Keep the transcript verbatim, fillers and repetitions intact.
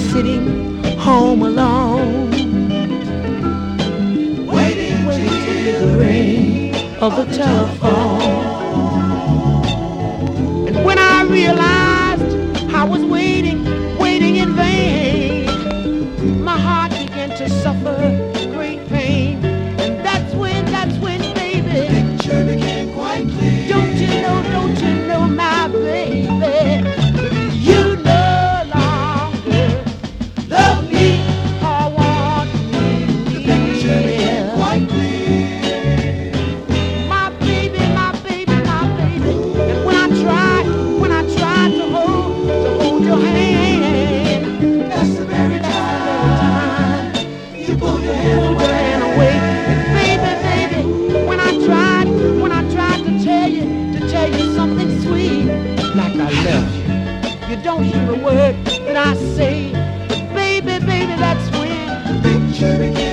sitting home alone, waiting, waiting to hear the ring of the telephone. And when I realized I was waiting, waiting in vain, my heart began to suffer great pain. And that's when, that's when, baby, the picture became quite clear. Don't you know, don't you know, my baby, you no longer love me or want me. The picture became quite clear. My baby, my baby, my baby. And when I tried, when I tried to hold, to hold your hand, that's the very time you pull your hand away. Hand away. And baby, baby, when I tried, when I tried to tell you, to tell you something sweet, like I love you, you don't hear a word that I say. But baby, baby, that's when the picture begins.